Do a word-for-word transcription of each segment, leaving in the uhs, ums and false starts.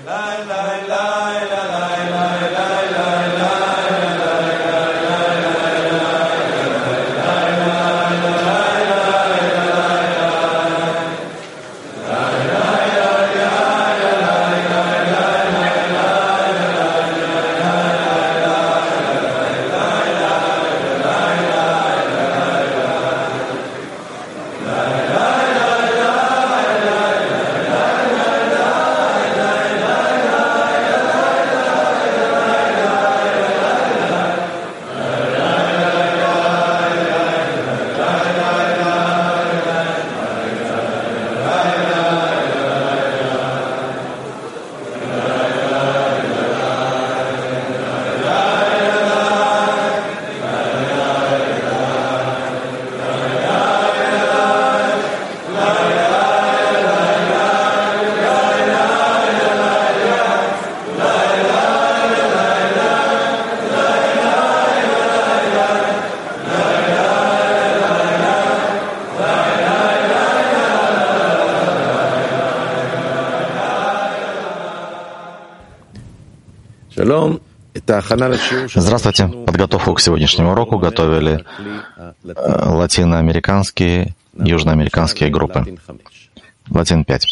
Здравствуйте. Подготовку к сегодняшнему уроку готовили латиноамериканские и южноамериканские группы. Латин пять.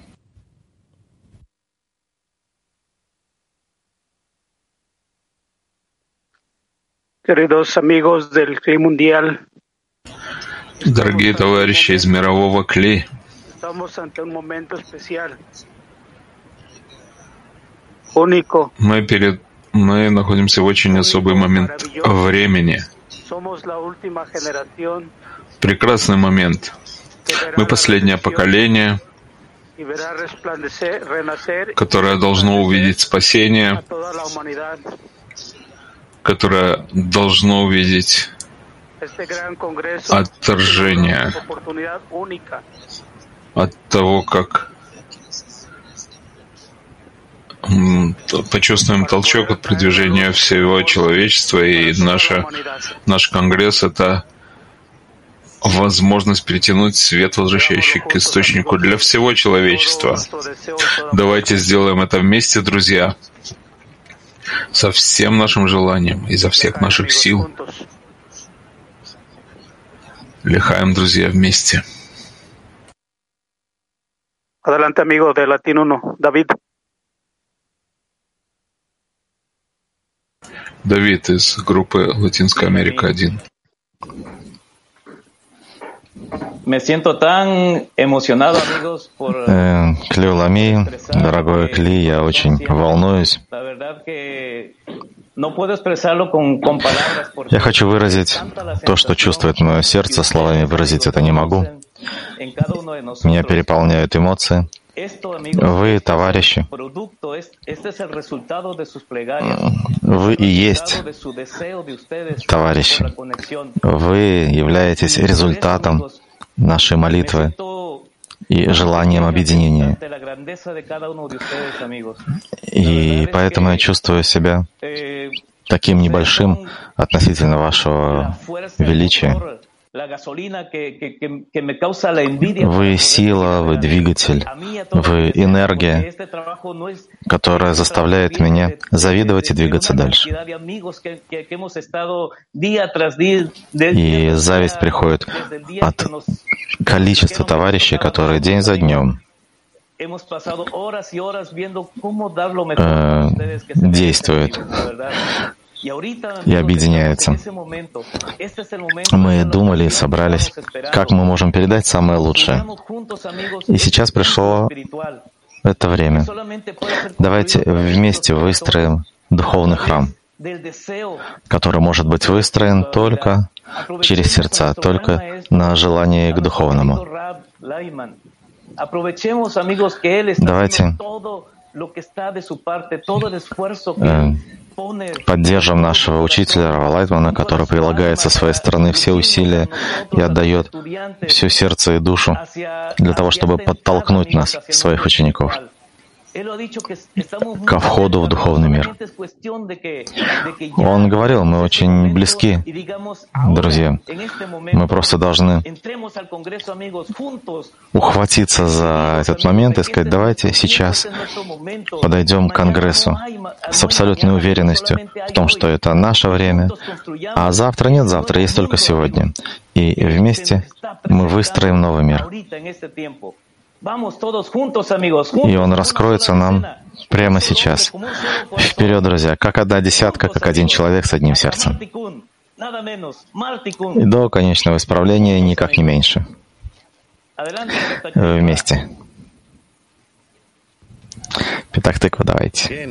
Дорогие товарищи из мирового кли, мы перед мы находимся в очень особый момент времени. Прекрасный момент. Мы последнее поколение, которое должно увидеть спасение, которое должно увидеть отторжение от того, как почувствуем толчок от продвижения всего человечества, и наша, наш Конгресс — это возможность притянуть свет, возвращающий к источнику для всего человечества. Давайте сделаем это вместе, друзья, со всем нашим желанием, изо всех наших сил. Лихаем, друзья, вместе. Adelante, amigo de Latino uno, David. Давид из группы Латинская Америка один. Кли Лами, дорогой Кли, я очень волнуюсь. Я хочу выразить то, что чувствует мое сердце, словами выразить это не могу. Меня переполняют эмоции. Вы, товарищи, вы и есть товарищи. Вы являетесь результатом нашей молитвы и желанием объединения. И поэтому я чувствую себя таким небольшим относительно вашего величия. Вы сила, вы двигатель, вы энергия, которая заставляет меня завидовать и двигаться дальше. И зависть приходит от количества товарищей, которые день за днем э, действуют и объединяются. Мы думали и собрались, как мы можем передать самое лучшее. И сейчас пришло это время. Давайте вместе выстроим духовный храм, который может быть выстроен только через сердца, только на желание к духовному. Давайте поддержим нашего учителя Рава Лайтмана, который прилагает со своей стороны все усилия и отдает все сердце и душу для того, чтобы подтолкнуть нас, своих учеников. ко входу в духовный мир. Он говорил, мы очень близки, друзья. Мы просто должны ухватиться за этот момент и сказать, давайте сейчас подойдем к Конгрессу с абсолютной уверенностью в том, что это наше время, а завтра нет, завтра есть только сегодня. И вместе мы выстроим новый мир. И он раскроется нам прямо сейчас. Вперед, друзья, как одна десятка, как один человек с одним сердцем. И до конечного исправления никак не меньше. Вместе. Пятак тыква, давайте.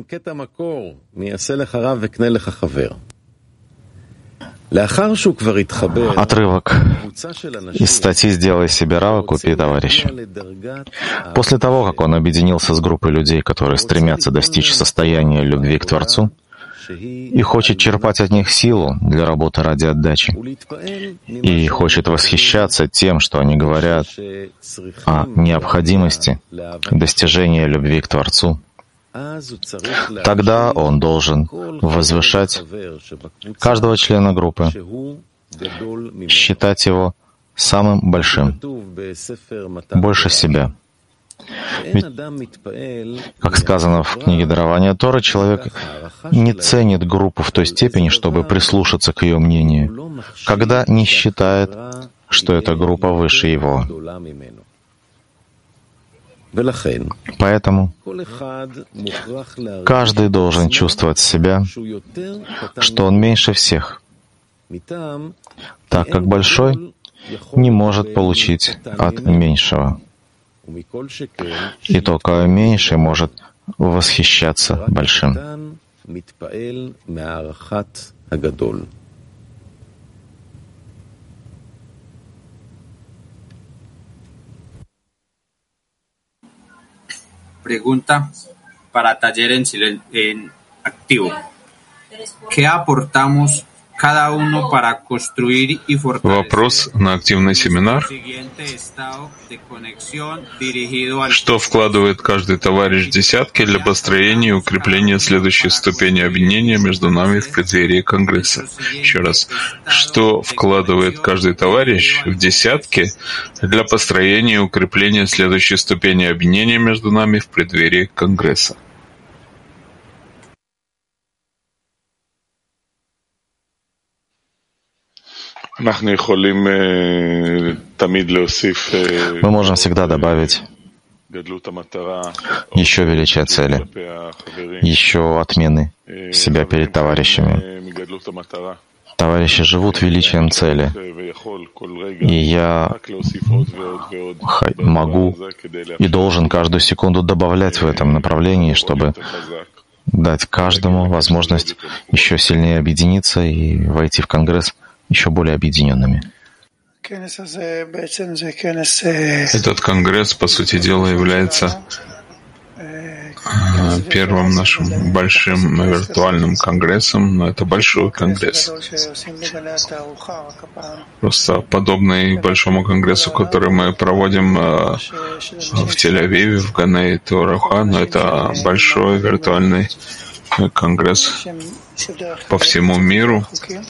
Отрывок из статьи «Сделай себе рава, купи товарища». После того, как он объединился с группой людей, которые стремятся достичь состояния любви к Творцу и хочет черпать от них силу для работы ради отдачи, и хочет восхищаться тем, что они говорят о необходимости достижения любви к Творцу, тогда он должен возвышать каждого члена группы, считать его самым большим, больше себя. Ведь, как сказано в книге Дарования Торы, человек не ценит группу в той степени, чтобы прислушаться к ее мнению, когда не считает, что эта группа выше его. Поэтому каждый должен чувствовать себя, что он меньше всех, так как большой не может получить от меньшего. И только меньший может восхищаться большим. Pregunta para taller en, silen- en activo. ¿Qué aportamos cada uno para construir y Вопрос на активный семинар. Что вкладывает каждый товарищ в десятки для построения и укрепления следующей ступени объединения между нами в преддверии Конгресса? Еще раз. Что вкладывает каждый товарищ в десятки для построения и укрепления следующей ступени объединения между нами в преддверии Конгресса? Мы можем всегда добавить еще величие цели, еще отмены себя перед товарищами. Товарищи живут величием цели, и я могу и должен каждую секунду добавлять в этом направлении, чтобы дать каждому возможность еще сильнее объединиться и войти в Конгресс еще более объединенными. Этот конгресс, по сути дела, является первым нашим большим виртуальным конгрессом, но это большой конгресс. Просто подобный большому конгрессу, который мы проводим в Тель-Авиве, в Ганей Тураха, но это большой виртуальный конгресс по всему миру.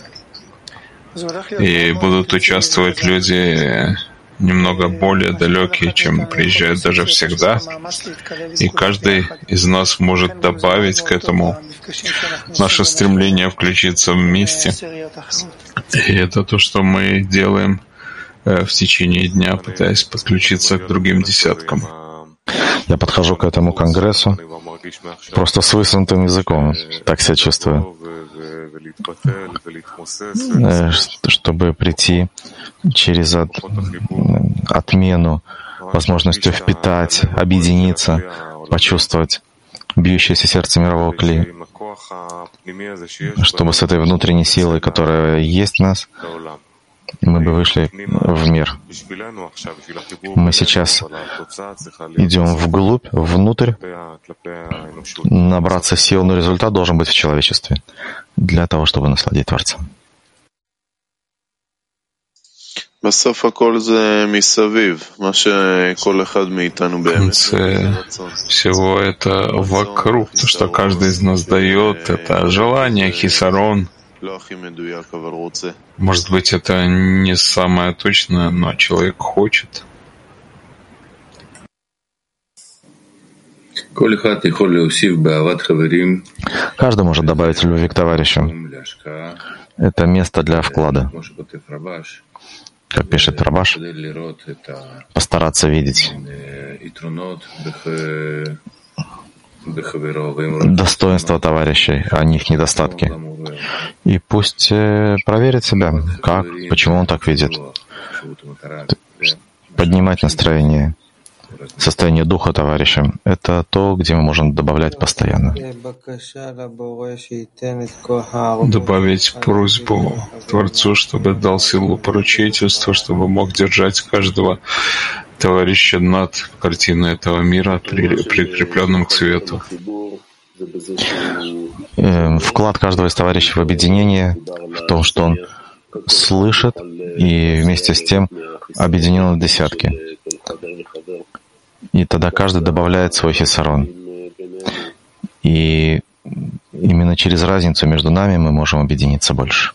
И будут участвовать люди немного более далекие, чем приезжают даже всегда. И каждый из нас может добавить к этому наше стремление включиться вместе. И это то, что мы делаем в течение дня, пытаясь подключиться к другим десяткам. Я подхожу к этому конгрессу просто с высунутым языком. Так себя чувствую. Чтобы прийти через от, отмену, возможностью впитать, объединиться, почувствовать бьющееся сердце мирового кли, чтобы с этой внутренней силой, которая есть в нас, мы бы вышли в мир. Мы сейчас идем вглубь, внутрь, набраться сил, но результат должен быть в человечестве, для того, чтобы насладить Творца. В конце всего это вокруг, то, что каждый из нас дает, это желание, хисарон. Может быть, это не самое точное, но человек хочет. Каждый может добавить любви к товарищу. Это место для вклада. Как пишет Рабаш, постараться видеть достоинства товарищей, а не их недостатки. И пусть проверит себя, как, почему он так видит. Поднимать настроение, состояние духа товарища — это то, где мы можем добавлять постоянно. Добавить просьбу Творцу, чтобы дал силу поручительства, чтобы мог держать каждого товарища над картиной этого мира, при, прикрепленным к свету. Вклад каждого из товарищей в объединение в том, что он слышит и вместе с тем объединен в десятки. И тогда каждый добавляет свой хисарон. И именно через разницу между нами мы можем объединиться больше.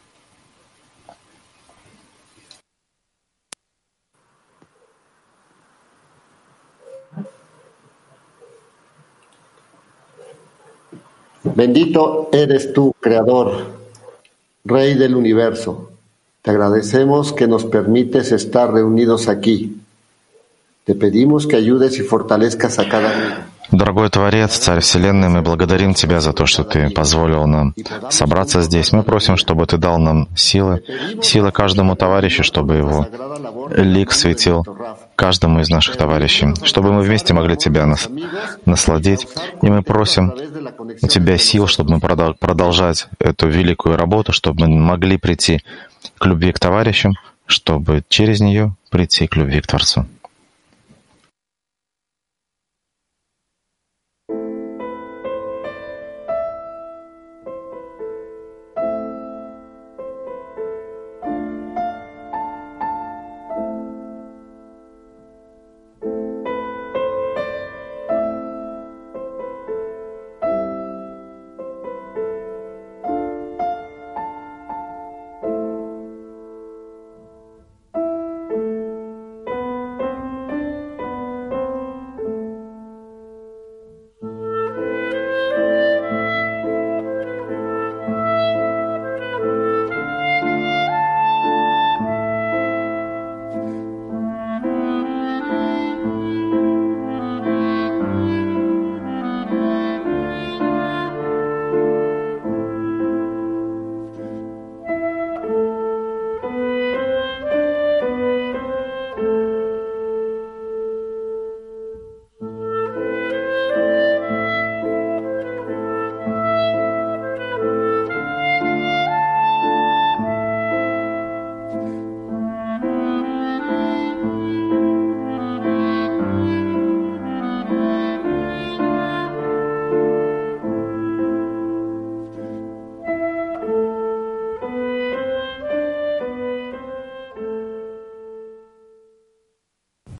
Bendito eres tú, Creador, Rey del universo. Te agradecemos que nos permites estar reunidos aquí. Te pedimos que ayudes y fortalezcas a cada uno. Дорогой Творец, Царь Вселенной, мы благодарим Тебя за то, что Ты позволил нам собраться здесь. Мы просим, чтобы Ты дал нам силы, силы каждому товарищу, чтобы его лик светил каждому из наших товарищей, чтобы мы вместе могли Тебя нас, насладить. И мы просим у Тебя сил, чтобы мы продолжать эту великую работу, чтобы мы могли прийти к любви к товарищам, чтобы через нее прийти к любви к Творцу.